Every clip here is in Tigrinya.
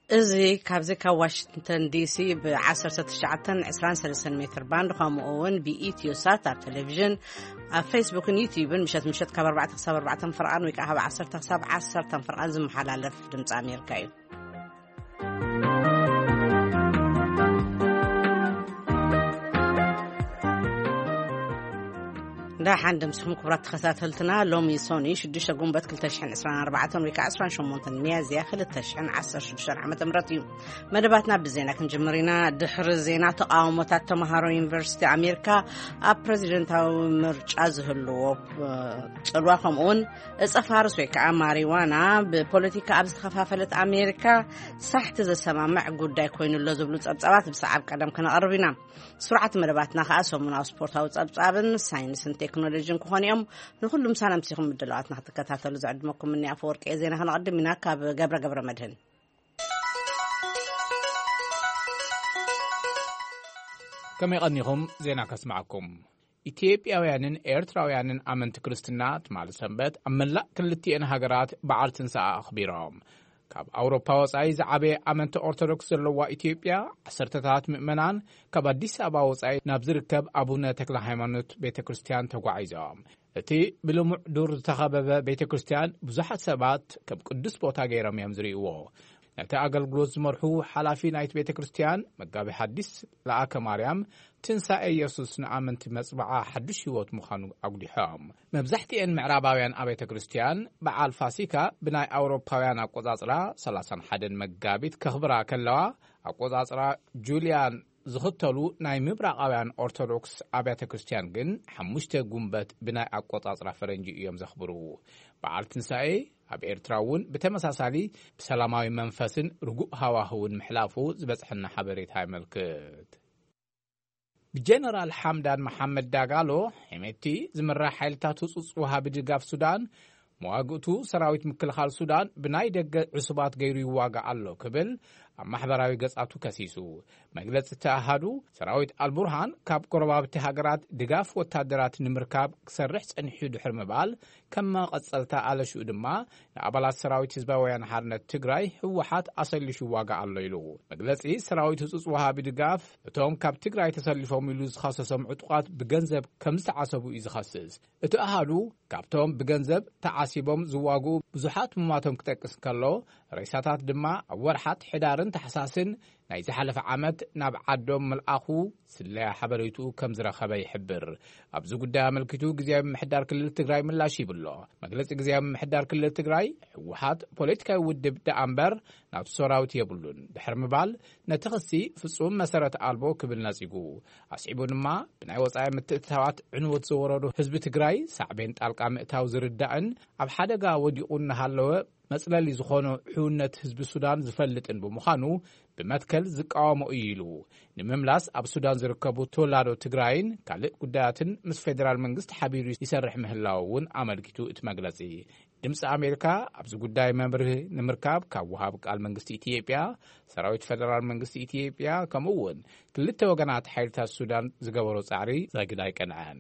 ازي كابزكا واشنطن دي سي ب1923 متر باند خامون بإيتيو سات على التلفزيون فيسبوك ويوتيوب مشات كاب 4 فرقان ويكاها 10 فرقان زم حلالف دمص أمريكا دا حندم سخم كبرات خساتلتنا لومي سوني شدوش قنبت كل تشحن 24 ويكا 28 ميازيا خل التشحن 16 عام تمرتيو مدباتنا بزينة كنجمرينا دحر الزينة تقاومتات تمهارو يونيفرسيتي أمريكا بريزيدنتاو مرجع زهلو الواقم اون اصفارس ويكا ماريوانا ببوليتيكا أبز خفافلت أمريكا صحت زي سمامع قداي كوينو اللوزبلو تقبصابات بسعب قدم كنا قربنا سرعة مدباتنا خاصة منا سبورتاو تقبصابن ساينس تكنولوجيا كونيوم نخلهم سلام سيهم بدلوات نحتكتاتلو زعدمكم مني أفورك إذا هنقدم منك قبر مدهن كما يغنيهم زينا كسمعكم ኢትዮጵያውያንን ኤርትራውያንን አመንት ክርስትና ተማል ሰንበት አመላ ክልቲአን ሃገራት በዓል ትንሣኤ አኽቢሮም ካብ አውሮፓ ወጻኢ ዝዓበ አመንት ኦርቶዶክስ ዘለዋ ኢትዮጵያ ዓሰርተታት ምእመናን ካብ አዲስ አበባ ወጻኢ ናብ ዝርከብ አቡነ ተክለ ሃይማኖት ቤተክርስቲያን ተጓዒዞም እቲ ብልሙዕ ዱር ዝተኸበበ ቤተክርስቲያን ብዙሓት ሰባት ካብ ቅዱስ ቦታ ገይሮም እዮም ዝርእይዎ ነቲ አገልግሎት ዝመርሑ ሓላፊ ናይት ቤተክርስቲያን መጋቢ ሐዲስ ለአከ ማርያም ትንሣኤ ኢየሱስ ንአመንቲ መጽበዓ ሓድሽ ህይወት ምዃኑ አጉዲሖም መብዛሕትአን ምዕራባውያን አብያተ ክርስቲያን በዓል ፋሲካ ብናይ አውሮፓውያን አቆጻጽራ 31 መጋቢት ከኽብራ ከለዋ አቆጻጽራ ጁልያን ዝኽተሉ ናይ ምብራቃውያን ኦርቶዶክስ አብያተ ክርስቲያን ግን 5 ጉንበት ብናይ አቆጻጽራ ፈረንጂ እዮም ዘኽብሩ በዓል ትንሣኤ ኣብ ኤርትራውን በተመሳሳሊ በሰላማዊ መንፈስን ርጉእ ሃዋህውን ምሕላፉ ዝበጽሕና ሓበሬታ ይመልክት ብጀነራል ሐምዳን መሐመድ ዳጋሎ ሄሜቲ ዝምራሕ ሓይልታት ህጹጽ ወሃቢ ድጋፍ ሱዳን መዋግእቱ ሰራዊት ምክልኻል ሱዳን ብናይ ደገ ዕሱባት ገይሩ ይዋጋ ኣሎ ክብል ኣብ ማሕበራዊ ገጻቱ ከሲሱ መግለጽ ተኣሃዱ ሰራዊት አልቡርሃን ካብ ጎረባብቲ ሃገራት ድጋፍ ወታደራት ንምርካብ ክሰርሕ ጸኒሑ ድሕር ምባል ከም መቐጸልታ ኣለሽኡ ድማ ንኣባላት ሰራዊት ህዝባዊ ወያነ ሓርነት ትግራይ ህወሓት ኣሰሊሹ ዋጋ ኣሎ ኢሉ መግለጺ ሰራዊት ህጹጽ ወሃቢ ድጋፍ እቶም ካብ ትግራይ ተሰሊፎም ኢሉ ዝኸሰሶም ዕጡቃት ብገንዘብ ከም ዝተዓሰቡ እዩ ዝኸስስ እቲ ኣሃዱ ካብቶም ብገንዘብ ተዓሲቦም ዝዋጉ ብዙሓት ምማቶም ክጠቅስ ከሎ ሬሳታት ድማ ኣብ ወርሓት ሕዳርን ተሓሳስን ናይ ዝሓለፈ ዓመት ናብ ዓዶም መልኣኹ ስለያ ሓበሬቱ ከም ዝረኸበ ይሕብር ኣብዚ ጉዳይ ኣመልኪቱ ግዝያዊ ምሕዳር ክልል ትግራይ ምላሽ ይብሎ መግለጺ ግዝያዊ ምሕዳር ክልል ትግራይ ህወሓት ፖለቲካዊ ውድብ ደኣምበር ናብቲ ሰራዊት የብሉን ድሕር ምባል ነቲ ክሲ ፍጹም መሰረት ኣልቦ ክብል ነጺጉ ኣስዒቡ ድማ ብናይ ወጻኢ ምትእትታዋት ዕንወት ዝወረዱ ህዝቢ ትግራይ ሳዕቤን ጣልቃ ምእታው ዝርዳእን ኣብ ሓደጋ ወዲቑ እናሃለወ መጽለሊ ዝኾነ ሕውነት ህዝቢ ሱዳን ዝፈልጥን ብምዃኑ ብመትከል ዝቃወሞ እዩ ኢሉ ንምምላስ ኣብ ሱዳን ዝርከቡ ተወላዶ ትግራይን ካልእ ጉዳያትን ምስ ፌደራል መንግስቲ ሓቢሩ ይሰርሕ ምህላው እውን ኣመልኪቱ እቲ መግለጺ ድምፂ ኣሜሪካ ኣብዚ ጉዳይ መምርሒ ንምርካብ ካብ ወሃብ ቃል መንግስቲ ኢትዮጵያ ሰራዊት ፌደራል መንግስቲ ኢትዮጵያ ከምኡውን ክልተ ወገናት ሓይልታት ሱዳን ዝገበሮ ጻዕሪ ዘግዳ ይቀንዐን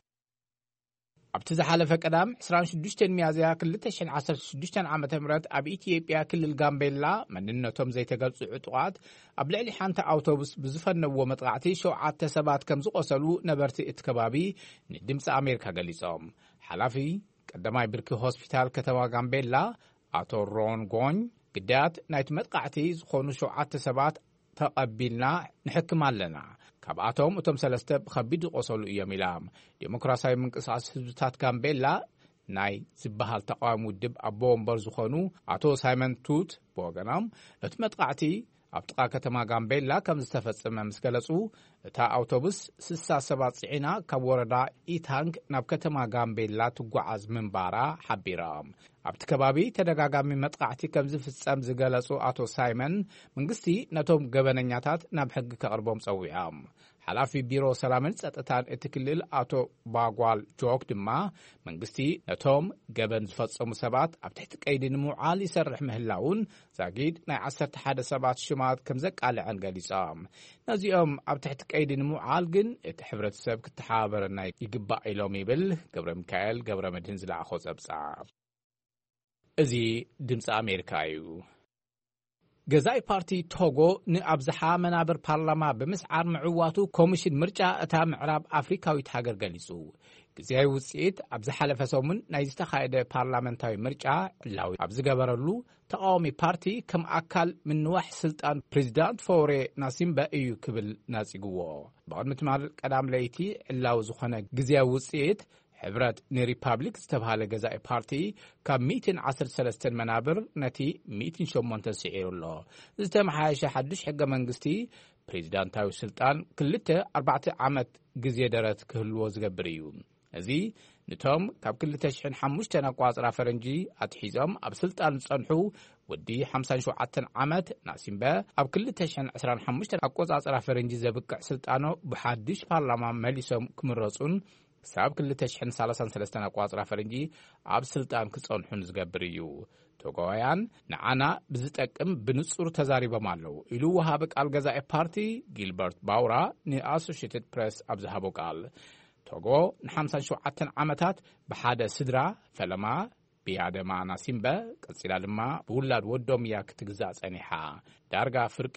ኣብቲ ዝሓለፈ ቀዳም 26 ሚያዝያ 2016 ዓመተ ምህረት ኣብ ኢትዮጵያ ክልል ጋምቤላ መንነቶም ዘይተገልጹ ዕጡቃት ኣብ ልዕሊ ሓንቲ ኣውቶቡስ ብዝፈነዎ መጥቃዕቲ 7 ሰባት ከም ዝቆሰሉ ነበርቲ እቲ ከባቢ ንድምፂ ኣሜሪካ ገሊጾም ሓላፊ ቀዳማይ ብርኪ ሆስፒታል ከተማ ጋምቤላ ኣቶ ሮን ጎኝ ግዳያት ናይቲ መጥቃዕቲ ዝኾኑ 7 ሰባት ተቐቢልና ንሕክም ኣለና ካብኣቶም እቶም ሰለስተ ብከቢድ ቆሰሉ እዮም ኢሎም ዲሞክራሲያዊ ምንቅስቃስ ህዝብታት ጋምቤላ ናይ ዝበሃል ተቃዋሚ ውድብ ኣቦ ወንበር ዝኾኑ ኣቶ ሳይመን ቱት ብወገኖም እቲ መጥቃዕቲ ኣብ ጥቃ ከተማ ጋምቤላ ከም ዝተፈጸመ ምስ ገለጹ እታ ኣውቶቡስ 60 ሰባት ጽዒና ካብ ወረዳ ኢታንግ ናብ ከተማ ጋምቤላ ትጓዓዝ ምንባራ ሓቢሮም ኣብቲ ከባቢ ተደጋጋሚ መጥቃዕቲ ከም ዝፍጸም ዝገለጹ ኣቶ ሳይመን መንግስቲ ነቶም ገበነኛታት ናብ ሕጊ ከቕርቦም ጸዊዖም ሓላፊ ቢሮ ሰላምን ጸጥታን እቲ ክልል ኣቶ ባጓል ጆክ ድማ መንግስቲ ነቶም ገበን ዝፈጸሙ ሰባት ኣብ ትሕቲ ቀይዲ ንምውዓል ይሰርሕ ምህላውን ዛጊድ ናይ 11 ሰባት ሽማት ከም ዘቃልዐን ገሊጾም ነዚኦም ኣብ ትሕቲ ቀይዲ ንምውዓል ግን እቲ ሕብረተሰብ ክትሓባበረና ይግባእ ኢሎም ይብል ገብረ ሚካኤል ገብረ መድህን ዝለኣኾ ጸብጻብ እዚ ድምፂ ኣሜሪካ እዩ ገዛኢ ፓርቲ ቶጎ ንኣብዝሓ መናብር ፓርላማ ብምስዓር ምዕዋቱ ኮሚሽን ምርጫ እታ ምዕራብ ኣፍሪካዊት ሃገር ገሊጹ ግዜያዊ ውጽኢት ኣብ ዝሓለፈ ሰሙን ናይ ዝተኻየደ ፓርላመንታዊ ምርጫ ዕላዊ ኣብ ዝገበረሉ ተቃዋሚ ፓርቲ ከም ኣካል ምንዋሕ ስልጣን ፕሬዚዳንት ፎሬ ናሲምበ እዩ ክብል ናጺግዎ ብቅድሚ ትማል ቀዳም ለይቲ ዕላዊ ዝኾነ ግዜያዊ ውጽኢት ሕብረት ንሪፓብሊክ ዝተባሃለ ገዛኢ ፓርቲ ካብ 113 መናብር ነቲ 108 ስዒሩ ኣሎ ዝተመሓየሸ ሓድሽ ሕገ መንግስቲ ፕሬዚዳንታዊ ስልጣን 4 ዓመት ግዜ ደረት ክህልዎ ዝገብር እዩ እዚ ንቶም ካብ 2005 ኣቋጽራ ፈረንጂ ኣትሒዞም ኣብ ስልጣን ጸንሑ ወዲ 57 ዓመት ናሲምበ ኣብ 2025 ኣቋጽራ ፈረንጂ ዘብቅዕ ስልጣኖ ብሓድሽ ፓርላማ መሊሶም ክምረጹን ሳብ 2033 ኣቋጽራ ፈረንጂ ኣብ ስልጣን ክጸንሑን ዝገብር እዩ ቶጎውያን ንዓና ብዝጠቅም ብንጹር ተዛሪቦም ኣለዉ ኢሉ ወሃበ ቃል ገዛኢ ፓርቲ ጊልበርት ባውራ ንኣሶሺየትድ ፕሬስ ኣብ ዝሃቦ ቃል ቶጎ ን57 ዓመታት ብሓደ ስድራ ፈለማ ብያደማ ናሲምበ ቀጺላ ድማ ብውላድ ወዶም እያ ክትግዛእ ጸኒሓ ዳርጋ ፍርቂ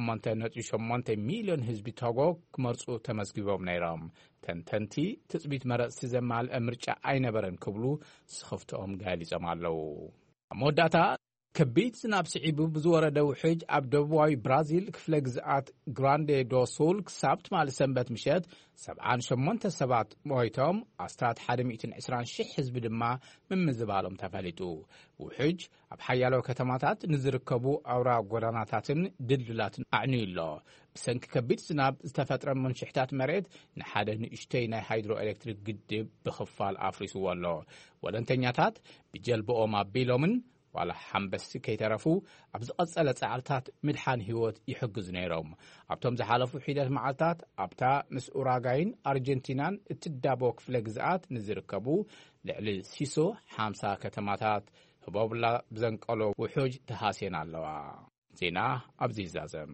8.8 ሚልዮን ህዝቢ ቶጎ ክመርጹ ተመዝጊቦም ነይሮም ተንተንቲ ትጽቢት መረጽቲ ዘማልአ ምርጫ ኣይነበረን ክብሉ ስኽፍትኦም ገሊጾም ኣለዉ መወዳእታ ከቢድ ዝናብ ስዒቡ ብዝወረደ ውሕጅ ኣብ ደቡባዊ ብራዚል ክፍለ ግዝኣት ግራንዴ ዶ ሱል ክሳብ ትማሊ ሰንበት ምሸት 78 ሰባት ሞይቶም ኣስታት 120,000 ህዝቢ ድማ ምምዝባሎም ተፈሊጡ ውሕጅ ኣብ ሓያሎ ከተማታት ንዝርከቡ ኣውራ ጎዳናታትን ድልድላትን ኣዕንዩ ኣሎ ብሰንኪ ከቢድ ዝናብ ዝተፈጥረ መንሽሕታት መሬት ንሓደ ንእሽተይ ናይ ሃይድሮ ኤሌክትሪክ ግድብ ብኽፋል ኣፍሪስዎ ኣሎ ወለንተኛታት ብጀልብኦም ኣቢሎምን ዋላ ሓንበስቲ ከይተረፉ ኣብ ዝቐጸለ ጻዕርታት ምድሓን ህይወት ይሕግዙ ነይሮም ኣብቶም ዝሓለፉ ሒደት መዓልታት ኣብታ ምስ ኡራጋይን ኣርጀንቲናን እትዳቦ ክፍለ ግዝኣት ንዝርከቡ ልዕሊ ሲሶ 50 ከተማታት ህቦብላ ብዘንቀሎ ውሑጅ ተሃስየን ኣለዋ ዜና ኣብዚ ይዛዘም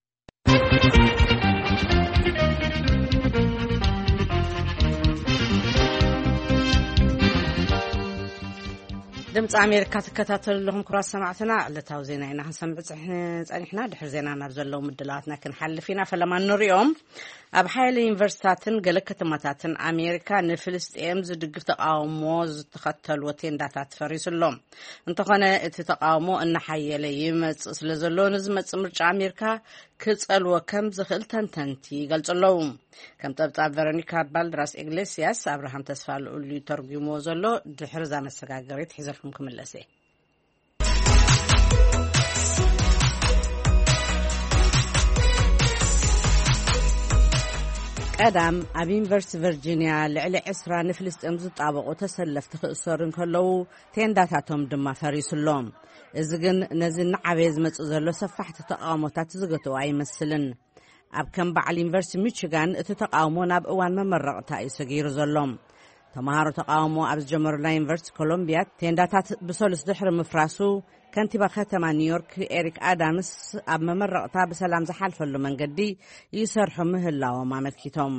ድምፂ ኣሜሪካ ትከታተሉ ኣለኹም ክቡራት ሰማዕትና ዕለታዊ ዜና ኢና ክንሰምዕ ፀኒሕና ድሕሪ ዜና ናብ ዘለዉ ምድላዋትና ክንሓልፍ ኢና ፈለማ ንሪኦም ኣብ ሓይሊ ዩኒቨርሲታትን ገለ ከተማታትን ኣሜሪካ ንፍልስጤም ዝድግፍ ተቃውሞ ዝተኸተልዎ ቴንዳታት ፈሪሱሎም እንተኾነ እቲ ተቃውሞ እናሓየለ ይመጽእ ስለ ዘሎ ንዝመጽእ ምርጫ ኣሜሪካ ክጸልዎ ከም ዝኽእል ተንተንቲ ይገልጹ ኣለዉ ከም ጠብጣብ ቨሮኒካ ባልድራስ ኢግሌሲያስ ኣብርሃም ተስፋ ልዑል ተርጉሞ ዘሎ ድሕሪ ዛ መሰጋገሪት ሒዘልኩም ክምለስ ቀዳም ኣብ ዩኒቨርሲቲ ቨርጂኒያ ልዕሊ 20 ንፍልስጤም ዝጣበቑ ተሰለፍቲ ክእሰሩ ከለዉ ቴንዳታቶም ድማ ፈሪሱሎም እዚ ግን ነዚ ንዓበየ ዝመጽእ ዘሎ ሰፋሕቲ ተቃውሞታት ዝገትዎ ኣይመስልን ኣብ ከም በዓል ዩኒቨርሲቲ ሚችጋን እቲ ተቃውሞ ናብ እዋን መመረቕታ እዩ ሰጊሩ ዘሎም ተማሃሮ ተቃውሞ ኣብ ዝጀመሩላ ዩኒቨርሲቲ ኮሎምቢያ ቴንዳታት ብሰሉስ ድሕሪ ምፍራሱ ከንቲባ ከተማ ኒውዮርክ ኤሪክ ኣዳምስ ኣብ መመረቕታ ብሰላም ዝሓልፈሉ መንገዲ ይሰርሑ ምህላዎም ኣመልኪቶም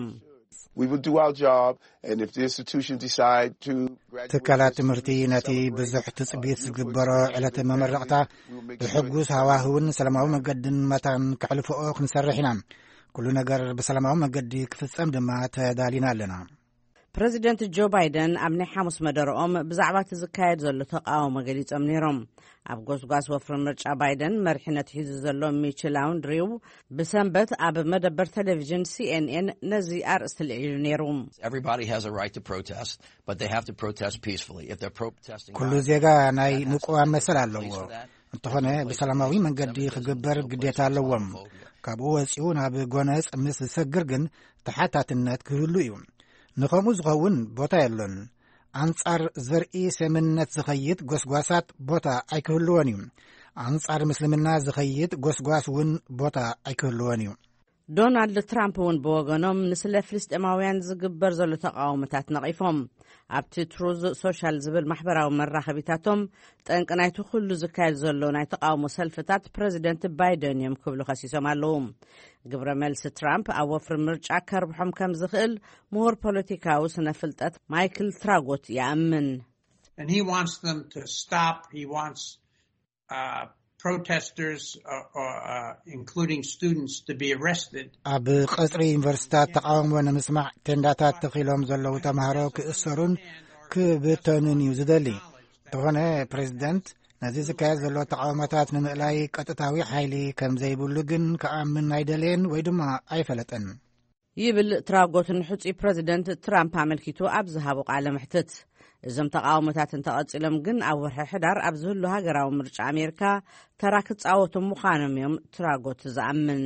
ትካላት ትምህርቲ ነቲ ብዙሕ ትጽቢት ዝግበሮ ዕለተ መመረቕታ ብሕጉስ ሃዋህውን ሰላማዊ መገድን መታን ክሕልፍኦ ክንሰርሕ ኢና ኩሉ ነገር ብሰላማዊ መገዲ ክፍጸም ድማ ተዳሊና ኣለና ፕሬዚደንት ጆ ባይደን ኣብ ናይ ሓሙስ መደረኦም ብዛዕባ እቲ ዝካየድ ዘሎ ተቃውሞ ገሊጾም ነይሮም ኣብ ጎስጓስ ወፍሪ ምርጫ ባይደን መሪሕነት ሒዙ ዘሎ ሚችል ላውንድሪው ብሰንበት ኣብ መደበር ቴሌቪዥን CNN ነዚ ኣርእስቲ ልዒሉ ነይሩ ኩሉ ዜጋ ናይ ምቁዋም መሰል ኣለዎ እንተኾነ ብሰላማዊ መንገዲ ክግበር ግዴታ ኣለዎም ካብኡ ወፂኡ ናብ ጎነፅ ምስ ዝሰግር ግን ተሓታትነት ክህሉ እዩ ንኸምኡ ዝኸውን ቦታ የሎን ኣንጻር ዘርኢ ሰምነት ዝኸይድ ጎስጓሳት ቦታ ኣይክህልዎን እዩ ኣንጻር ምስልምና ዝኸይድ ጎስጓስ እውን ቦታ ኣይክህልዎን እዩ ዶናልድ ትራምፕ እውን ብወገኖም ንስለ ፍልስጤማውያን ዝግበር ዘሎ ተቃውሞታት ነቒፎም ኣብቲ ትሩዝ ሶሻል ዝብል ማሕበራዊ መራኸቢታቶም ጠንቂ ናይቲ ኩሉ ዝካየድ ዘሎ ናይ ተቃውሞ ሰልፍታት ፕሬዚደንት ባይደን እዮም ክብሉ ከሲሶም ኣለዉ ግብረ መልሲ ትራምፕ ኣብ ወፍሪ ምርጫ ከርብሖም ከም ዝኽእል ምሁር ፖለቲካዊ ስነ ፍልጠት ማይክል ትራጎት ይኣምን protesters, including students, to be arrested. ኣብ ቀጽሪ ዩኒቨርሲታት ተቃውሞ ንምስማዕ ቴንዳታት ተኺሎም ዘለዉ ተምሃሮ ክእሰሩን ክብተኑን እዩ ዝደሊ። እንተኾነ ፕሬዚደንት ነዚ ዝካየድ ዘሎ ተቃውሞታት ንምዕላይ ቀጥታዊ ሓይሊ ከም ዘይብሉ ግን ከኣምን ኣይደልየን ወይ ድማ ኣይፈለጠን ይብል ትራጎትን ሕጹ ፕሬዚደንት ትራምፕ ኣመልኪቱ ኣብ ዝሃቦ ቃለ መሕትት። እዞም ተቃውሞታት እንተቐጺሎም ግን ኣብ ወርሒ ሕዳር ኣብ ዝህሉ ሃገራዊ ምርጫ ኣሜሪካ ተራ ክጻወቱ ምዃኖም እዮም ትራጎት ዝኣምን።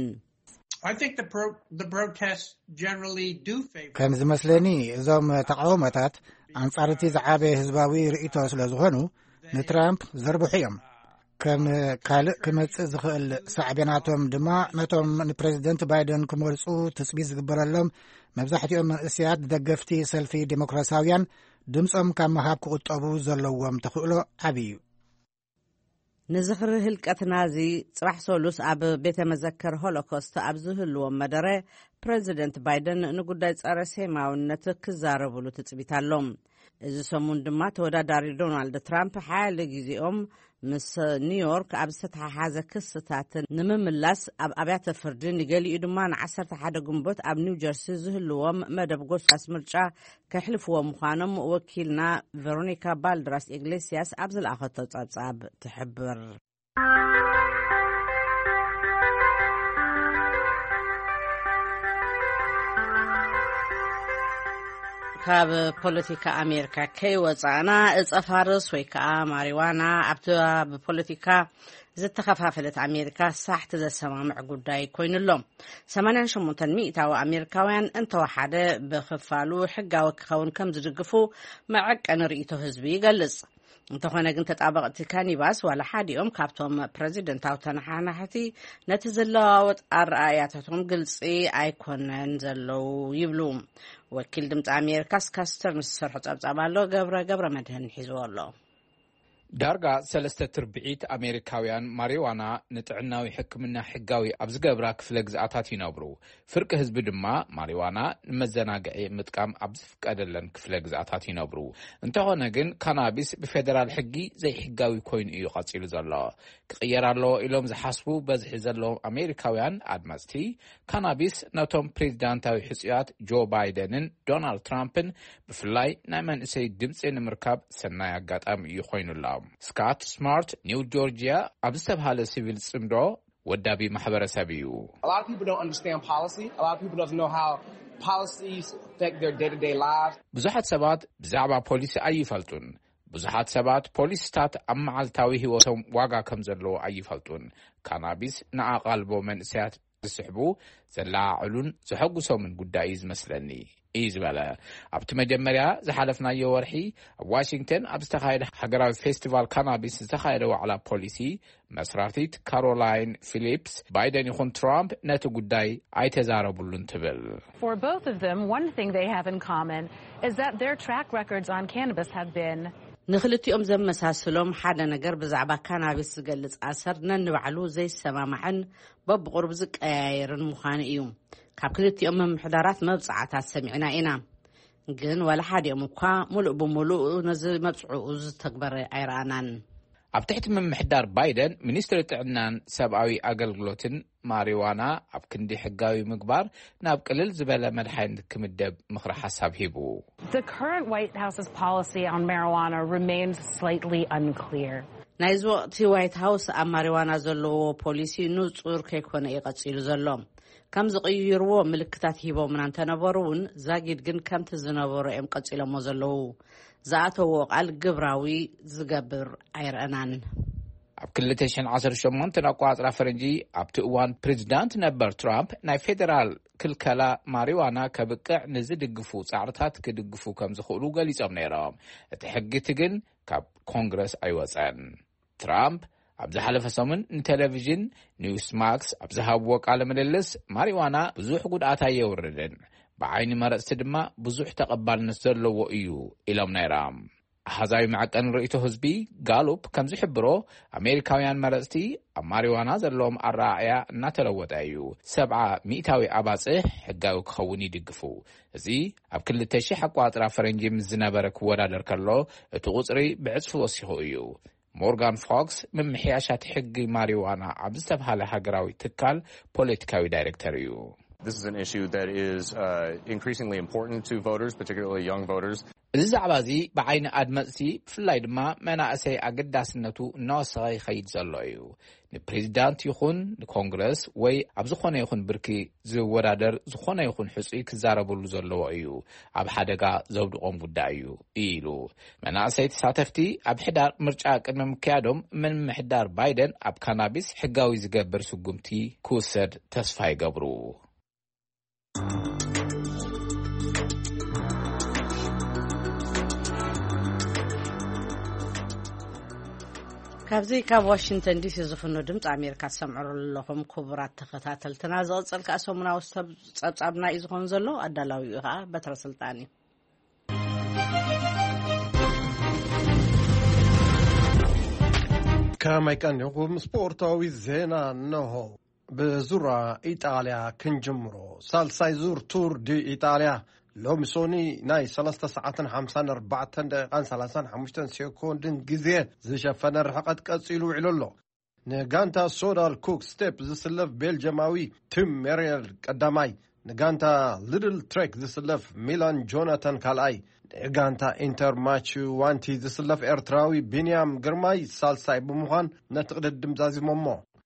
ከም ዝመስለኒ እዞም ተቃውሞታት ኣንጻር እቲ ዝዓበየ ህዝባዊ ርእይቶ ስለ ዝኾኑ ንትራምፕ ዘርብሑ እዮም። ከም ካልእ ክመጽእ ዝኽእል ሳዕቤናቶም ድማ ነቶም ንፕሬዚደንት ባይደን ክመርጹ ትጽቢት ዝግበረሎም መብዛሕትኦም መንእስያት ደገፍቲ ሰልፊ ዴሞክራሲያውያን ድምፆም ካብ ምሃብ ክቁጠቡ ዘለዎም ተኽእሎ ዓብዪ እዩ። ንዝኽሪ ህልቀት ናዚ ጽባሕ ሰሉስ ኣብ ቤተ መዘከር ሆሎኮስት ኣብ ዝህልዎም መደረ ፕሬዚደንት ባይደን ንጉዳይ ጸረ ሴማውነት ክዛረብሉ ትጽቢት ኣሎም። እዚ ሰሙን ድማ ተወዳዳሪ ዶናልድ ትራምፕ ሓያለ ጊዜኦም ምስ ኒውዮርክ ኣብ ዝተተሓሓዘ ክስታትን ንምምላስ ኣብ ኣብያተ ፍርዲ ንገሊኡ ድማ ን11 ግንቦት ኣብ ኒው ጀርሲ ዝህልዎም መደብ ጎሳስ ምርጫ ከሕልፍዎ ምዃኖም ወኪልና ቬሮኒካ ባልድራስ ኢግሌስያስ ኣብ ዝለኣኸቶ ጸብጻብ ትሕብር። ካብ ፖለቲካ ኣሜሪካ ከይወፃእና እፀፋርስ ወይ ከዓ ማሪዋና ኣብቲ ብፖለቲካ ዝተኸፋፈለት ኣሜሪካ ሳሕቲ ዘሰማምዕ ጉዳይ ኮይኑሎም 88 ሚእታዊ ኣሜሪካውያን እንተወሓደ ብኽፋሉ ሕጋዊ ክኸውን ከም ዝድግፉ መዐቀኒ ርእይቶ ህዝቢ ይገልጽ። እንተኾነ ግን ተጣበቕቲ ካኒባስ ዋላ ሓዲኦም ካብቶም ፕሬዚደንታዊ ተነሓናሕቲ ነቲ ዘለዋወጥ ኣረኣያታቶም ግልፂ ኣይኮነን ዘለው ይብሉ። ወኪል ድምፂ ኣሜሪካ ስካስተር ንዝሰርሖ ጸብጻብ ኣሎ ገብረ መድህን ሒዝዎ ኣሎ። ዳርጋ 3/4 ኣሜሪካውያን ማሪዋና ንጥዕናዊ ሕክምና ሕጋዊ ኣብ ዝገብራ ክፍለ ግዝኣታት ይነብሩ። ፍርቂ ህዝቢ ድማ ማሪዋና ንመዘናግዒ ምጥቃም ኣብ ዝፍቀደለን ክፍለ ግዝኣታት ይነብሩ። እንተኾነ ግን ካናቢስ ብፌደራል ሕጊ ዘይሕጋዊ ኮይኑ እዩ ቀፂሉ ዘሎ። ክቕየር ኣለዎ ኢሎም ዝሓስቡ በዝሒ ዘለዎም ኣሜሪካውያን ኣድመፅቲ ካናቢስ ነቶም ፕሬዚዳንታዊ ሕፅያት ጆ ባይደንን ዶናልድ ትራምፕን ብፍላይ ናይ መንእሰይ ድምፂ ንምርካብ ሰናይ ኣጋጣሚ እዩ ኮይኑላ። ስካት ስማርት ኒው ጆርጂያ ኣብ ዝተብሃለ ሲቪል ጽምዶ ወዳቢ ማሕበረሰብ እዩ። ብዙሓት ሰባት ብዛዕባ ፖሊሲ ኣይፈልጡን። ብዙሓት ሰባት ፖሊስታት ኣብ መዓልታዊ ህይወቶም ዋጋ ከም ዘለዎ ኣይፈልጡን። ካናቢስ ንኣቓልቦ መንእሰያት ዝስሕቡ ዘላዓዕሉን ዘሐጉሶምን ጉዳይ ዝመስለኒ እዩ ዝበለ። ኣብቲ መጀመርያ ዝሓለፍናዮ ወርሒ ኣብ ዋሽንግተን ኣብ ዝተኻየደ ሃገራዊ ፌስቲቫል ካናቢስ ዝተኻየደ ዋዕላ ፖሊሲ መስራቲት ካሮላይን ፊሊፕስ ባይደን ይኹን ትራምፕ ነቲ ጉዳይ ኣይተዛረቡሉን ትብል። For both of them, one thing they have in common is that their track records on cannabis have been ንኽልቲኦም ዘመሳስሎም ሓደ ነገር ብዛዕባ ካናቢስ ዝገልጽ ኣሰር ነንባዕሉ ዘይሰማማዕን በብቑርብ ዝቀያየርን ምዃኑ እዩ። ካብ ክልቲኦም ምምሕዳራት መብጻዕታት ሰሚዕና ኢና። ግን ዋላ ሓዲኦም እኳ ሙሉእ ብምሉእ ነዚ መብጽዑ ዝተግበረ ኣይረኣናን። ኣብ ትሕቲ ምምሕዳር ባይደን ሚኒስትሪ ጥዕናን ሰብኣዊ ኣገልግሎትን ማሪዋና ኣብ ክንዲ ሕጋዊ ምግባር ናብ ቅልል ዝበለ መድሓኒት ክምደብ ምኽሪ ሓሳብ ሂቡ። The current White House's policy on marijuana remains slightly unclear. ናይዚ ወቕቲ ዋይት ሃውስ ኣብ ማሪዋና ዘለዎ ፖሊሲ ንጹር ከይኮነ ይቐፂሉ ዘሎ። ከም ዝቕይርዎ ምልክታት ሂቦምና እንተነበሩ እውን ዛጊድ ግን ከምቲ ዝነበሩ እዮም ቀፂሎሞ ዘለዉ። ዝኣተዎ ቃል ግብራዊ ዝገብር ኣይረአናን። ኣብ 2018 ኣቋፅራ ፈረንጂ ኣብቲ እዋን ፕሬዚዳንት ነበር ትራምፕ ናይ ፌደራል ክልከላ ማሪዋና ከብቅዕ ንዝድግፉ ጻዕርታት ክድግፉ ከም ዝኽእሉ ገሊጾም ነይሮም። እቲ ሕጊቲ ግን ካብ ኮንግረስ ኣይወፀን። ትራምፕ ኣብ ዝሓለፈ ሰሙን ንቴሌቪዥን ኒውስማክስ ኣብ ዝሃብዎ ቃለ ምልልስ ማሪዋና ብዙሕ ጉድኣት የውርድን ብዓይኒ መረፅቲ ድማ ብዙሕ ተቐባልነት ዘለዎ እዩ ኢሎም ነይሮም። ሓዛዊ መዐቀኒ ርእይቶ ህዝቢ ጋሉፕ ከም ዝሕብሮ ኣሜሪካውያን መረፅቲ ኣብ ማሪዋና ዘለዎም ኣረኣእያ እናተለወጠ እዩ። 70% ኣባፅሕ ሕጋዊ ክኸውን ይድግፉ። እዚ ኣብ 2000 ኣቋፅራ ፈረንጂ ምስ ዝነበረ ክወዳደር ከሎ እቲ ቁፅሪ ብዕፅፊ ወሲኹ እዩ። ሞርጋን ፎክስ ምምሕያሻት ሕጊ ማሪዋና ኣብ ዝተብሃለ ሃገራዊ ትካል ፖለቲካዊ ዳይሬክተር እዩ። This is an issue that is increasingly important to voters, particularly young voters. እዚ ዛዕባ እዚ ብዓይኒ ኣድመፅቲ ብፍላይ ድማ መናእሰይ ኣገዳስነቱ እናወሰኸ ይኸይድ ዘሎ እዩ። ንፕሬዚዳንት ይኹን ንኮንግረስ ወይ ኣብ ዝኾነ ይኹን ብርኪ ዝወዳደር ዝኾነ ይኹን ሕፁይ ክዛረበሉ ዘለዎ እዩ። ኣብ ሓደጋ ዘውድቖም ጉዳይ እዩ ኢሉ መናእሰይ ተሳተፍቲ ኣብ ሕዳር ምርጫ ቅድሚ ምክያዶም ምምሕዳር ባይደን ኣብ ካናቢስ ሕጋዊ ዝገብር ስጉምቲ ክውሰድ ተስፋ ይገብሩ። ካብዚ ካብ ዋሽንግተን ዲሲ ዝፍኖ ድምፂ ኣሜሪካ ትሰምዑ ኣለኹም ክቡራት ተኸታተልትና። ዝቕፅል ከዓ ሰሙናዊ ፀብጻብና እዩ ዝኾን ዘሎ ኣዳላዊኡ ከዓ በትረ ስልጣን እዩ። ከመይ ቀኒኹም ስፖርታዊ ዜና እንሆ። ብዙራ ኢጣልያ ክንጅምሮ። ሳልሳይ ዙር ቱር ዲ ኢጣልያ ሎሚ ሶኒ ናይ 3 ሰዓትን 54 ደቂቃን 35 ሴኮንድን ግዜ ዝሸፈነ ርሕቀት ቀፂሉ ውዒሉ ኣሎ። ንጋንታ ሶዳል ኩክ ስቴፕ ዝስለፍ ቤልጅማዊ ቲም ሜሪየር ቀዳማይ፣ ንጋንታ ሊድል ትሬክ ዝስለፍ ሚላን ጆናታን ካልኣይ፣ ንጋንታ ኢንተር ማቹ ዋንቲ ዝስለፍ ኤርትራዊ ቢንያም ግርማይ ሳልሳይ ብምዃን ነቲ ቅድድም ዛዚሞሞ።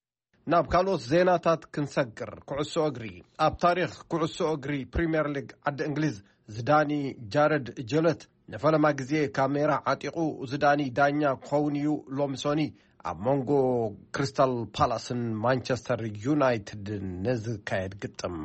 ናብ ካልኦት ዜናታት ክንሰግር። ኩዕሶ እግሪ ኣብ ታሪክ ኩዕሶ እግሪ ፕሪምየር ሊግ ዓዲ እንግሊዝ ዝዳኒ ጃረድ ጀለት ንፈለማ ግዜ ካሜራ ዓጢቑ ዝዳኒ ዳኛ ክኸውን እዩ ሎሚ ሶኒ ኣብ መንጎ ክሪስታል ፓላስን ማንቸስተር ዩናይትድ ንዝካየድ ግጥም።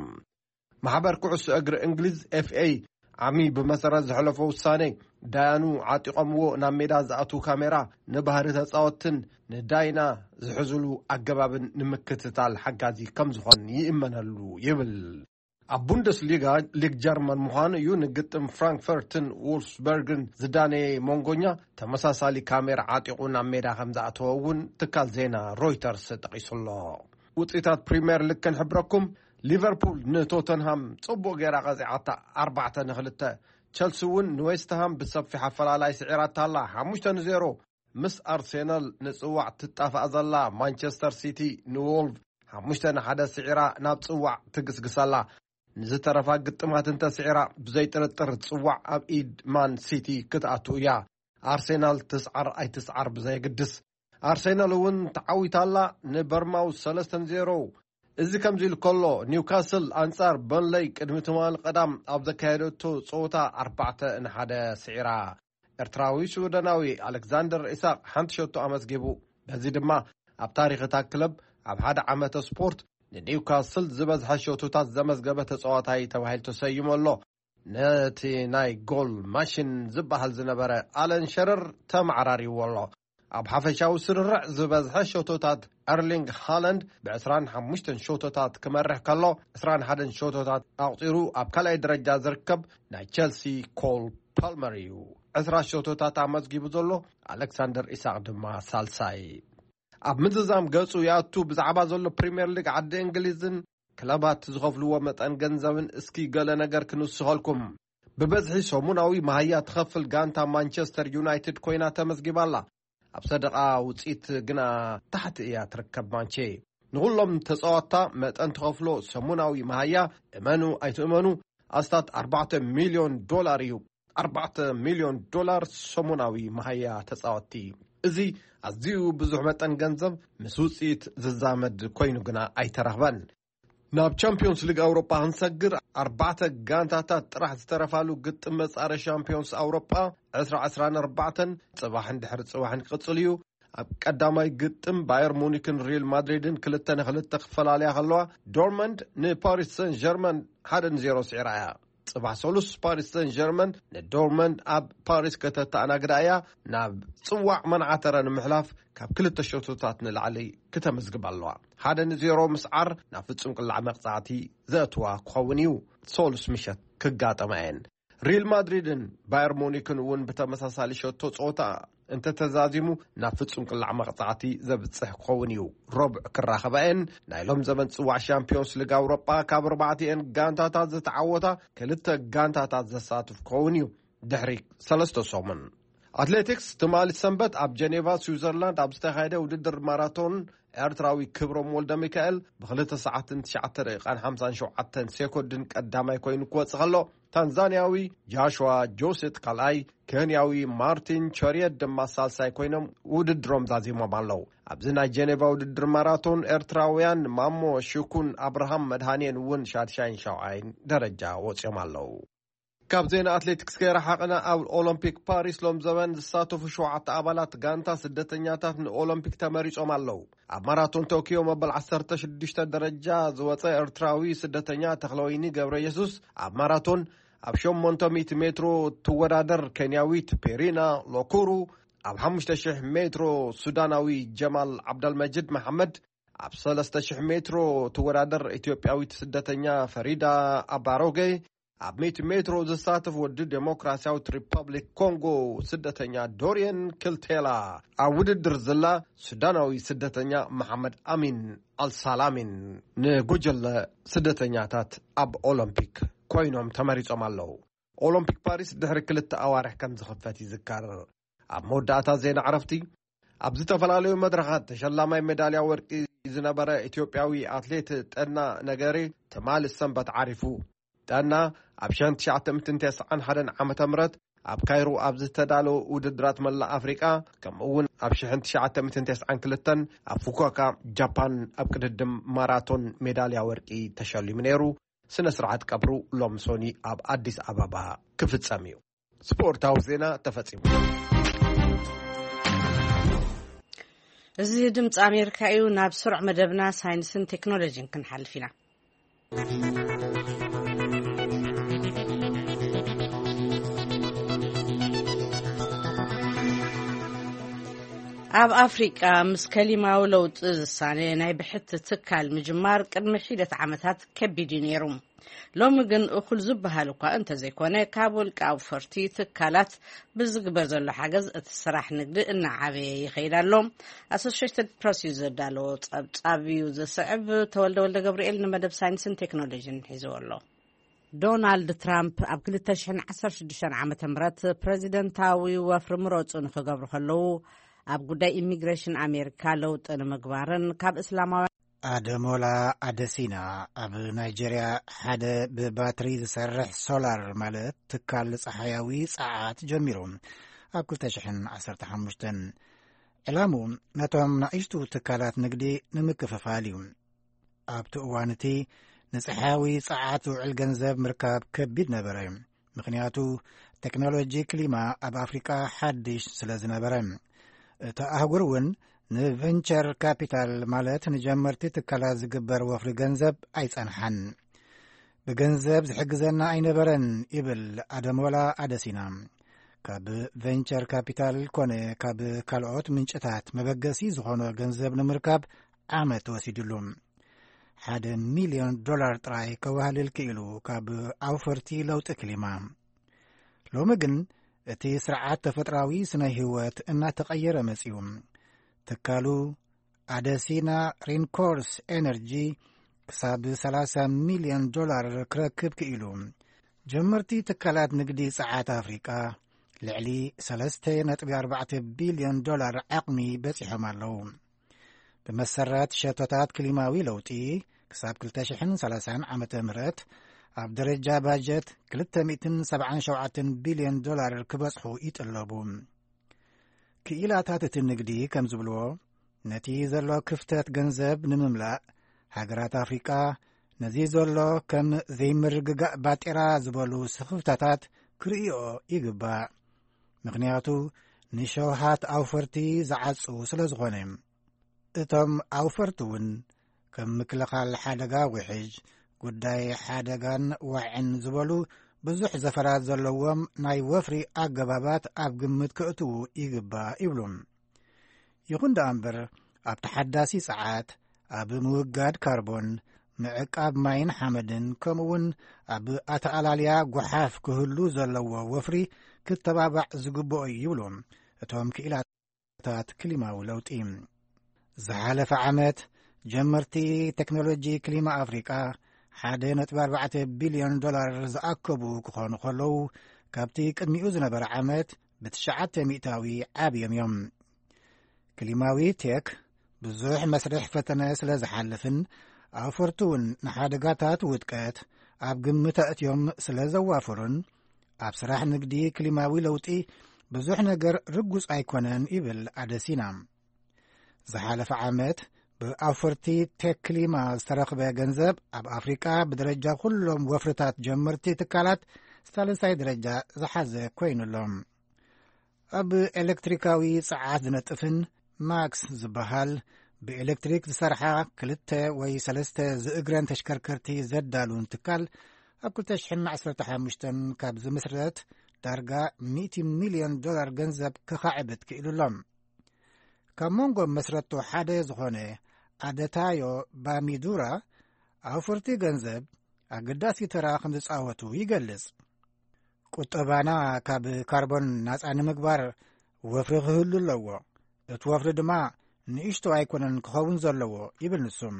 ማሕበር ኩዕሶ እግሪ እንግሊዝ ኤፍኤ ዓሚ ብመሰረት ዘሕለፈ ውሳነ ዳያኑ ዓጢቖምዎ ናብ ሜዳ ዝኣቱ ካሜራ ንባህሪ ተፃወትን ንዳይና ዝሕዝሉ ኣገባብን ንምክትታል ሓጋዚ ከም ዝኾን ይእመነሉ ይብል። ኣብ ቡንደስሊጋ ሊግ ጀርመን ምዃኑ እዩ ንግጥም ፍራንክፈርትን ወልፍስበርግን ዝዳነየ ሞንጎኛ ተመሳሳሊ ካሜራ ዓጢቑ ናብ ሜዳ ከም ዝኣተወ እውን ትካል ዜና ሮይተርስ ጠቂሱሎ። ውፅኢታት ፕሪምየር ሊግ ክንሕብረኩም። ሊቨርፑል ንቶተንሃም ጽቡቕ ጌራ ቀዚዓታ 4-2። ቸልሲ እውን ንዌስትሃም ብሰፊሕ ኣፈላላይ ስዒራታ ኣላ 5-0። ምስ ኣርሴናል ንጽዋዕ ትጣፍኣ ዘላ ማንቸስተር ሲቲ ንዎልቭ 5-1 ስዒራ ናብ ጽዋዕ ትግስግሳላ። ንዝተረፋ ግጥማት እንተስዒራ ብዘይ ጥርጥር ጽዋዕ ኣብ ኢድ ማን ሲቲ ክትኣቱ እያ። ኣርሴናል ትስዓር ኣይትስዓር ብዘይግድስ። ኣርሴናል እውን ተዓዊታላ ንበርማው 3-0። እዚ ከምዚ ኢሉ ከሎ ኒውካስል ኣንጻር በንለይ ቅድሚ ትማል ቀዳም ኣብ ዘካየደቶ ፀወታ 4-1 ስዒራ። ኤርትራዊ ስዊድናዊ ኣሌክዛንደር ኢሳቅ ሓንቲ ሸቶ ኣመስጊቡ። በዚ ድማ ኣብ ታሪክ እታ ክለብ ኣብ ሓደ ዓመተ ስፖርት ንኒውካስል ዝበዝሐ ሸቶታት ዘመዝገበ ተፃዋታይ ተባሂሉ ተሰይሙ ኣሎ። ነቲ ናይ ጎል ማሽን ዝበሃል ዝነበረ ኣለን ሸረር ተማዕራሪዎ ኣሎ። ኣብ ሓፈሻዊ ስርርዕ ዝበዝሐ ሸቶታት ኤርሊንግ ሃላንድ ብ25 ሸቶታት ክመርሕ ከሎ 21 ሸቶታት ኣቕፂሩ ኣብ ካልኣይ ደረጃ ዝርከብ ናይ ቸልሲ ኮል ፓልመር እዩ 20 ሸቶታት ኣመዝጊቡ ዘሎ። ኣሌክሳንደር ኢሳቅ ድማ ሳልሳይ። ኣብ ምዝዛም ገጹ ያቱ ብዛዕባ ዘሎ ፕሪምየር ሊግ ዓዲ እንግሊዝን ክለባት ዝኸፍልዎ መጠን ገንዘብን እስኪ ገለ ነገር ክንውስኸልኩም። ብበዝሒ ሰሙናዊ ማህያ ትኸፍል ጋንታ ማንቸስተር ዩናይትድ ኮይና ተመዝጊባላ። ኣብ ሰደቃ ውፅኢት ግና ታሕቲ እያ ትርከብ ማንቼ። ንኩሎም ተፃዋታ መጠን ትኸፍሎ ሰሙናዊ ማህያ እመኑ ኣይትእመኑ ኣስታት $4 ሚልዮን እዩ። $4 ሚልዮን ሰሙናዊ ማህያ ተፃወቲ። እዚ ኣዝዩ ብዙሕ መጠን ገንዘብ ምስ ውፅኢት ዝዛመድ ኮይኑ ግና ኣይተረኽበን። ናብ ቻምፒዮንስ ሊግ ኣውሮፓ ክንሰግር 4 ጋንታታት ጥራሕ ዝተረፋሉ ግጥም መጻረ ሻምፒዮንስ ኣውሮፓ 2024 ጽባሕን ድሕሪ ጽባሕን ቅጽል እዩ። ኣብ ቀዳማይ ግጥም ባየር ሙኒክን ሪል ማድሪድን 2-2 ክፈላለያ ከለዋ ዶርመንድ ንፓሪስ ሰን ጀርመን 1-0 ስዒራ እያ። ጽባሕ ሰሉስ ፓሪስ ሰን ጀርመን ንዶርመንድ ኣብ ፓሪስ ከተተኣናግዳ እያ ናብ ጽዋዕ መንዓተረ ንምሕላፍ ካብ 2 ሸቶታት ንላዕሊ ክተመዝግብ ኣለዋ። 1-0 ምስዓር ናብ ፍጹም ቅላዕ መቕጻዕቲ ዘእትዋ ክኸውን እዩ። ሰሉስ ምሸት ክጋጠመየን ሪል ማድሪድን ባየር ሙኒክን እውን ብተመሳሳሊ ሸቶ ጾታ እንተተዛዚሙ ናብ ፍጹም ቅላዕ መቕጻዕቲ ዘብጽሕ ክኸውን እዩ። ረቡዕ ክራኸበአን ናይ ሎም ዘመን ጽዋዕ ሻምፒዮንስ ሊግ ኣውሮፓ ካብ 4 ጋንታታት ዝተዓወታ 2 ጋንታታት ዘሳትፍ ክኸውን እዩ ድሕሪ 3 ሰሙን። አትሌቲክስ ትማሊ ሰንበት ኣብ ጀኔቫ ስዊዘርላንድ ኣብ ዝተኻየደ ውድድር ማራቶን ኤርትራዊ ክብሮም ወልደ ሚካኤል ብ2 ሰዓትን 9:57 ሴኮንድን ቀዳማይ ኮይኑ ክወጽእ ከሎ ታንዛኒያዊ ጃሽዋ ጆሴት ካልኣይ ኬንያዊ ማርቲን ቸሪየት ድማ ሳልሳይ ኮይኖም ውድድሮም ዛዚሞም ኣለው። ኣብዚ ናይ ጀኔቫ ውድድር ማራቶን ኤርትራውያን ማሞ ሽኩን አብርሃም መድሃኔን እውን 7-7 ደረጃ ወጽኦም ኣለው። ካብ ዜና አትሌቲክስ ከይረሓቕና ኣብ ኦሎምፒክ ፓሪስ ሎም ዘበን ዝሳተፉ 7 ኣባላት ጋንታ ስደተኛታት ንኦሎምፒክ ተመሪጾም ኣለው። ኣብ ማራቶን ቶኪዮ መበል 16 ደረጃ ዝወፀ ኤርትራዊ ስደተኛ ተክለወይኒ ገብረ ኢየሱስ ኣብ ማራቶን ኣብ 800 ሜትሮ ትወዳደር ኬንያዊት ፔሪና ሎኩሩ ኣብ 5000 ሜትሮ ሱዳናዊ ጀማል ዓብደልመጂድ መሐመድ ኣብ 3000 ሜትሮ ትወዳደር ኢትዮጵያዊት ስደተኛ ፈሪዳ አባሮጌ ኣብ 100 ሜትሮ ዝሳተፍ ወዲ ዴሞክራሲያዊት ሪፐብሊክ ኮንጎ ስደተኛ ዶሪየን ክልቴላ ኣብ ውድድር ዘላ ሱዳናዊ ስደተኛ መሐመድ አሚን አልሳላሚን ንጉጅለ ስደተኛታት ኣብ ኦሎምፒክ ኮይኖም ተመሪጾም ኣለው። ኦሎምፒክ ፓሪስ ድሕሪ 2 ኣዋርሕ ከም ዝኽፈት ይዝከር። ኣብ መወዳእታ ዜና ዕረፍቲ ኣብ ዝተፈላለዩ መድረኻት ተሸላማይ ሜዳልያ ወርቂ ዝነበረ ኢትዮጵያዊ ኣትሌት ጠና ነገሬ ትማሊ ሰንበት ዓሪፉ። ጠና ኣብ 1991 ዓመተ ምህረት ኣብ ካይሮ ኣብ ዝተዳለወ ውድድራት መላእ ኣፍሪቃ ከምኡውን ኣብ 1992 ኣብ ፉኩኦካ ጃፓን ኣብ ቅድድም ማራቶን ሜዳልያ ወርቂ ተሸሊሙ ነይሩ። ስነ ስርዓት ቀብሩ ሎም ሶኒ ኣብ አዲስ አበባ ክፍጸም እዩ። ስፖርታዊ ዜና ተፈጺሙ። እዚ ድምፂ ኣሜሪካ እዩ። ናብ ስሩዕ መደብና ሳይንስን ቴክኖሎጂን ክንሓልፍ ኢና። ኣብ ኣፍሪቃ ምስ ከሊማዊ ለውጢ ዝሳነ ናይ ብሕቲ ትካል ምጅማር ቅድሚ ሒደት ዓመታት ከቢድ ነይሩ። ሎሚ ግን እኹል ዝበሃል እኳ እንተዘይኮነ ካብ ውልቃዊ ፈርቲ ትካላት ብዝግበር ዘሎ ሓገዝ እቲ ስራሕ ንግዲ እናዓበየ ይኸይድ ኣሎ። ኣሶሽየትድ ፕሬስ ዘዳለዎ ጸብጻብ እዩ ዘስዕብ። ተወልደ ወልደ ገብርኤል ንመደብ ሳይንስን ቴክኖሎጂን ሒዝዎ ኣሎ። ዶናልድ ትራምፕ ኣብ 2016 ዓመተ ምህረት ፕሬዚደንታዊ ወፍሪ ምረፁ ንኽገብሩ ከለዉ ኣብ ጉዳይ ኢሚግሬሽን ኣሜሪካ ለውጢ ንምግባርን ካብ እስላማዊ ኣደሞላ ኣደሲና ኣብ ናይጀርያ ሓደ ብባትሪ ዝሰርሕ ሶላር ማለት ትካል ፀሓያዊ ፀዓት ጀሚሩ ኣብ 2015 ዕላሙ ነቶም ንኣሽቱ ትካላት ንግዲ ንምክፍፋል እዩ። ኣብቲ እዋን እቲ ንፀሓያዊ ፀዓት ዝውዕል ገንዘብ ምርካብ ከቢድ ነበረ፣ ምክንያቱ ቴክኖሎጂ ክሊማ ኣብ ኣፍሪቃ ሓድሽ ስለ ዝነበረ። እቲ ኣህጉር እውን ንቨንቸር ካፒታል ማለት ንጀመርቲ ትካላት ዝግበር ወፍሪ ገንዘብ ኣይጸንሐን። ብገንዘብ ዝሕግዘና ኣይነበረን ይብል ኣደሞላ ኣደሲና። ካብ ቨንቸር ካፒታል ኮነ ካብ ካልኦት ምንጭታት መበገሲ ዝኾነ ገንዘብ ንምርካብ ዓመት ወሲድሉ $1 ሚልዮን ጥራይ ከዋህልል ክኢሉ ካብ ኣውፈርቲ ለውጢ ክሊማ። ሎሚ ግን እቲ ስርዓት ተፈጥራዊ ስነ ህይወት እናተቀየረ መጽዩ። ትካሉ ኣደሲና ሪንኮርስ ኤነርጂ ክሳብ $30 ሚልዮን ክረክብ ክኢሉ። ጀመርቲ ትካላት ንግዲ ፀዓት ኣፍሪቃ ልዕሊ $3.4 ቢልዮን ዓቕሚ በፂሖም ኣለው። ብመሰረት ሸቶታት ክሊማዊ ለውጢ ክሳብ 2030 ዓመተ ምህረት ኣብ ደረጃ ባጀት $277 ቢልዮን ክበጽሑ ይጥለቡ። ክኢላታት እቲ ንግዲ ከም ዝብልዎ ነቲ ዘሎ ክፍተት ገንዘብ ንምምላእ ሃገራት ኣፍሪቃ ነዚ ዘሎ ከም ዘይምርግጋእ ባጤራ ዝበሉ ስኽፍታታት ክርእዮ ይግባእ። ምክንያቱ ንሸውሃት ኣውፈርቲ ዝዓጹ ስለ ዝኾነ እቶም ኣውፈርቲ እውን ከም ምክልኻል ሓደጋ ውሕጅ ጉዳይ ሓደጋን ዋዕን ዝበሉ ብዙሕ ዘፈራት ዘለዎም ናይ ወፍሪ ኣገባባት ኣብ ግምት ክእትዉ ይግባእ ይብሉ። ይኹን ደኣ እምበር ኣብ ተሓዳሲ ፀዓት ኣብ ምውጋድ ካርቦን ምዕቃብ ማይን ሓመድን ከምኡውን ኣብ ኣተኣላልያ ጓሓፍ ክህሉ ዘለዎ ወፍሪ ክተባባዕ ዝግብኦ ይብሉ እቶም ክኢላታት ክሊማዊ ለውጢ። ዝሓለፈ ዓመት ጀመርቲ ቴክኖሎጂ ክሊማ ኣፍሪቃ $1.4 ቢልዮን ዝኣከቡ ክኾኑ ከለዉ ካብቲ ቅድሚኡ ዝነበረ ዓመት ብ900 ዓብዮም እዮም ክሊማዊ ቴክ ብዙሕ መስርሕ ፈተነ ስለ ዝሓልፍን ኣፈርቱን ንሓደጋታት ውጥቀት ኣብ ግምት ኣእትዮም ስለ ዘዋፍሩን ኣብ ስራሕ ንግዲ ክሊማዊ ለውጢ ብዙሕ ነገር ርጉፅ ኣይኮነን ይብል ኣደሲና ዝሓለፈ ዓመት ብኣፈርቲ ቴክ ክሊማ ዝተረኽበ ገንዘብ ኣብ ኣፍሪቃ ብደረጃ ኩሎም ወፍርታት ጀመርቲ ትካላት ሳልሳይ ደረጃ ዝሓዘ ኮይኑሎም ኣብ ኤሌክትሪካዊ ፀዓት ዝነጥፍን ማክስ ዝበሃል ብኤሌክትሪክ ዝሰርሓ 2 ወይ 3 ዝእግረን ተሽከርከርቲ ዘዳሉን ትካል ኣብ 2015 ካብ ዝምስረት ዳርጋ $100 ሚልዮን ገንዘብ ክኻዕብት ክኢሉሎም ካብ መንጎ መስረቱ ሓደ ዝኾነ ኣደታዮ ባሚዱራ ኣፈርቲ ገንዘብ ኣገዳሲ ተራ ከም ዝፃወቱ ይገልጽ ቁጠባና ካብ ካርቦን ናፃ ንምግባር ወፍሪ ክህሉ ኣለዎ እቲ ወፍሪ ድማ ንእሽቶ ኣይኮነን ክኸውን ዘለዎ ይብል ንሱም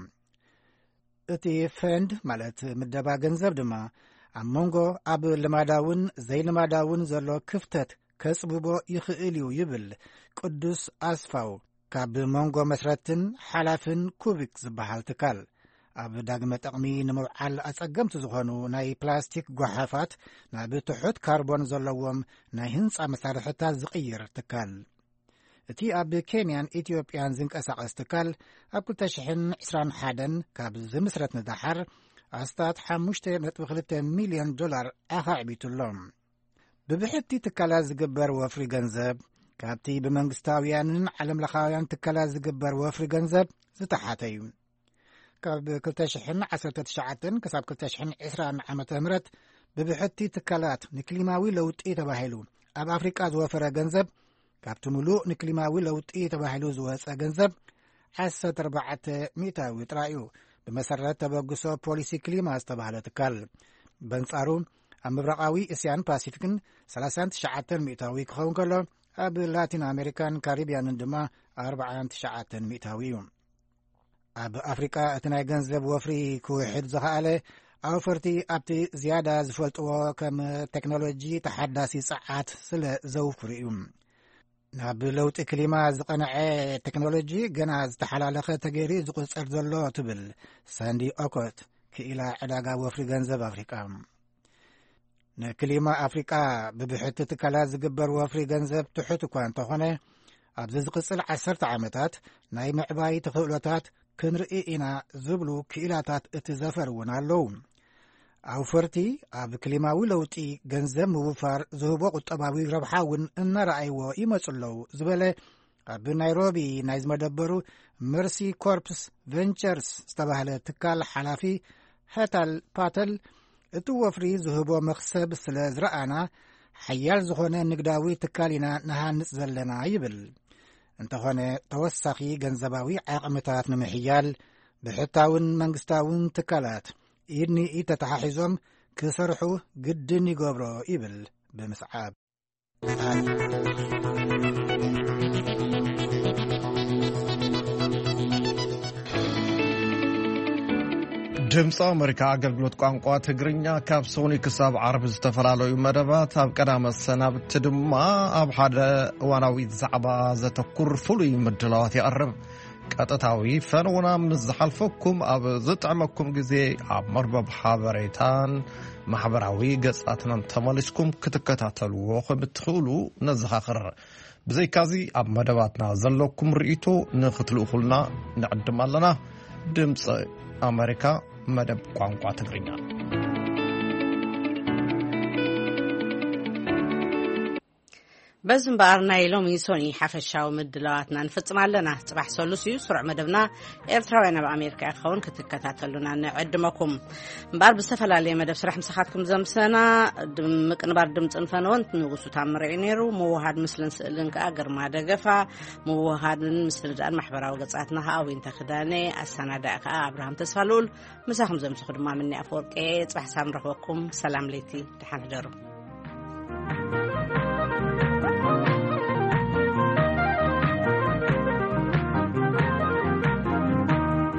እቲ ፈንድ ማለት ምደባ ገንዘብ ድማ ኣብ መንጎ ኣብ ልማዳውን ዘይልማዳውን ዘሎ ክፍተት ከጽብቦ ይኽእል እዩ ይብል ቅዱስ ኣስፋው ካብ መንጎ መስረትን ሓላፍን ኩቢክ ዝበሃል ትካል ኣብ ዳግመ ጠቕሚ ንምውዓል ኣጸገምቲ ዝኾኑ ናይ ፕላስቲክ ጓሓፋት ናብ ትሑት ካርቦን ዘለዎም ናይ ህንፃ መሳርሕታት ዝቕይር ትካል እቲ ኣብ ኬንያን ኢትዮጵያን ዝንቀሳቐስ ትካል ኣብ 2021 ካብ ዝምስረት ንዳሓር ኣስታት $5.2 ሚልዮን ኣኻዕቢቱሎም ብብሕቲ ትካላት ዝግበር ወፍሪ ገንዘብ ካብቲ ብመንግስታውያንን ዓለምለኻውያን ትካላት ዝግበር ወፍሪ ገንዘብ ዝተሓተ እዩ ካብ 2019 ክሳብ 2020 ዓመተ ምህረት ብብሕቲ ትካላት ንክሊማዊ ለውጢ ተባሂሉ ኣብ ኣፍሪቃ ዝወፈረ ገንዘብ ካብቲ ሙሉእ ንክሊማዊ ለውጢ ተባሂሉ ዝወፀ ገንዘብ 14 ሚእታዊ ጥራዩ ብመሰረት ተበግሶ ፖሊሲ ክሊማ ዝተባሃለ ትካል በንጻሩ ኣብ ምብራቃዊ እስያን ፓሲፊክን 39 ሚእታዊ ክኸውን ከሎ ኣብ ላቲን ኣሜሪካን ካሪቢያንን ድማ 49 ሚእታዊ እዩ ኣብ ኣፍሪቃ እቲ ናይ ገንዘብ ወፍሪ ክውሕድ ዝኸኣለ ኣፈርቲ ኣብቲ ዝያዳ ዝፈልጥዎ ከም ቴክኖሎጂ ተሓዳሲ ፀዓት ስለ ዘውፍሩ እዩ ናብ ለውጢ ክሊማ ዝቐንዐ ቴክኖሎጂ ገና ዝተሓላለኸ ተገይሩ ዝቁፀር ዘሎ ትብል ሳንዲ ኦኮት ክኢላ ዕዳጋ ወፍሪ ገንዘብ ኣፍሪቃ ንክሊማ ኣፍሪቃ ብብሕቲ ትካላት ዝግበር ወፍሪ ገንዘብ ትሑት እኳ እንተኾነ ኣብዚ ዝቕፅል 10 ዓመታት ናይ ምዕባይ ተኽእሎታት ክንርኢ ኢና ዝብሉ ክኢላታት እቲ ዘፈር እውን ኣለዉ ኣውፈርቲ ኣብ ክሊማዊ ለውጢ ገንዘብ ምውፋር ዝህቦ ቁጠባዊ ረብሓ እውን እናረኣይዎ ይመፁ ኣለዉ ዝበለ ኣብ ናይሮቢ ናይ ዝመደበሩ መርሲ ኮርፕስ ቨንቸርስ ዝተባህለ ትካል ሓላፊ ሄታል ፓተል እቲ ወፍሪ ዝህቦ መክሰብ ስለ ዝረኣና ሓያል ዝኾነ ንግዳዊ ትካል ኢና ንሃንፅ ዘለና ይብል እንተኾነ ተወሳኺ ገንዘባዊ ዓቕምታት ንምሕያል ብሕታውን መንግስታውን ትካላት ኢድኒ ተተሓሒዞም ክሰርሑ ግድን ይገብሮ ይብል ብምስዓብ ድምፂ ኣሜሪካ ኣገልግሎት ቋንቋ ትግርኛ ካብ ሶኒ ክሳብ ዓርብ ዝተፈላለዩ መደባት ኣብ ቀዳመ ሰናብቲ ድማ ኣብ ሓደ እዋናዊ ዛዕባ ዘተኩር ፍሉይ ምድላዋት ይቐርብ ቀጥታዊ ፈንውና ምስ ዝሓልፈኩም ኣብ ዝጥዕመኩም ግዜ ኣብ መርበብ ሓበሬታን ማሕበራዊ ገጻትናን ተመሊስኩም ክትከታተልዎ ከም እትኽእሉ ነዘኻኽር ብዘይካዚ ኣብ መደባትና ዘለኩም ርእይቶ ንኽትልእኹልና ንዕድም ኣለና ድምፂ ኣሜሪካ መደብ ቋንቋ ትግርኛ በዝምባር ናይ ሎሚ ሶኒ ሓፈሻዊ ምድላዋትና ንፍጽም ኣለና ጽባሕ ሰሉስ እዩ ስሩዕ መደብና ኤርትራውያን ኣብ ኣሜሪካ ይኸውን ክትከታተሉና ንዕድመኩም እምበር ብዝተፈላለየ መደብ ስራሕ ምሳኻትኩም ዘምሰና ምቅንባር ድምፅን ፈነወን ንጉሱ ታምርዒ ነይሩ ምውሃድ ምስልን ስእልን ከዓ ግርማ ደገፋ ምውሃድን ምስልዳን ማሕበራዊ ገጻትና ከዓ ወይንተ ክዳነ ኣሰናዳእ ከዓ ኣብርሃም ተስፋልኡል ምሳኹም ዘምስኹ ድማ ምኒ ኣፈወርቄ ጽባሕ ሳብ ንረኽበኩም ሰላም ለይቲ ድሓን ሕደሩ